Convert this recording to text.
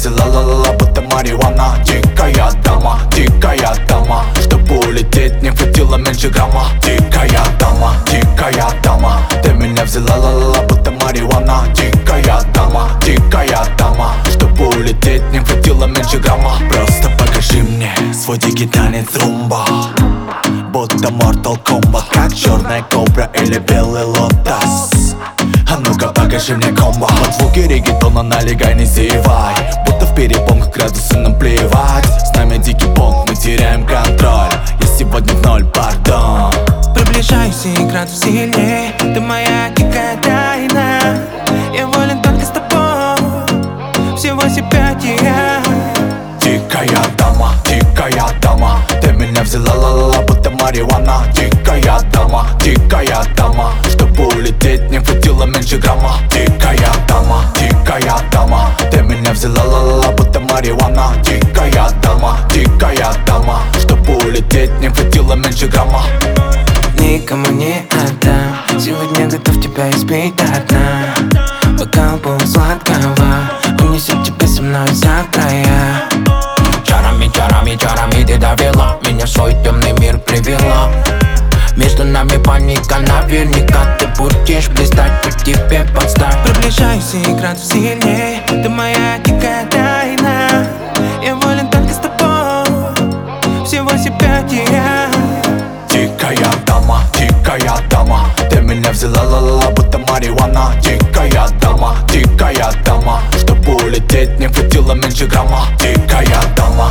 взяла ла-ла-ла, будто марихуана. Дикая дама, чтобы улететь, не хватило меньше грамма. Дикая дама, ты меня взяла ла-ла-ла, будто марихуана. Дикая дама, чтобы улететь, не хватило меньше грамма. Просто покажи мне свой дикий танец румба, будто Mortal Kombat, как черная кобра или белый лотос. А ну-ка покажи мне комбо. Под звуки регетона налегай, не зевай, будто в перепонках градусы нам плевать. С нами дикий понг, мы теряем контроль. Я сегодня в ноль, пардон. Приближаюсь и градус сильнее, ты моя дикая тайна. Я волен только с тобой, всего себя я. Дикая дама, ты меня взяла ла-ла-ла, будто марихуана. Дикая дама, чтобы улететь, не хватило меньше грамма. Дикая дама, ты меня взяла ла-ла-ла, будто марихуана. Дикая дама, чтобы улететь, не хватило меньше грамма. Никому не отдам, сегодня готов тебя избить до дна. Бокал полусладкого унесет тебя со мной за края. Чарами ты довела, меня в свой темный мир привела. Между нами паника, наверняка ты будешь блистать, по тебе подстать. Приближаюсь и градус сильнее, ты моя дикая тайна. Я волен только с тобой, всего себя я. Дикая дама, ты меня взяла ла-ла-ла, будто марихуана. Дикая дама, чтобы улететь, не хватило меньше грамма. Дикая дама,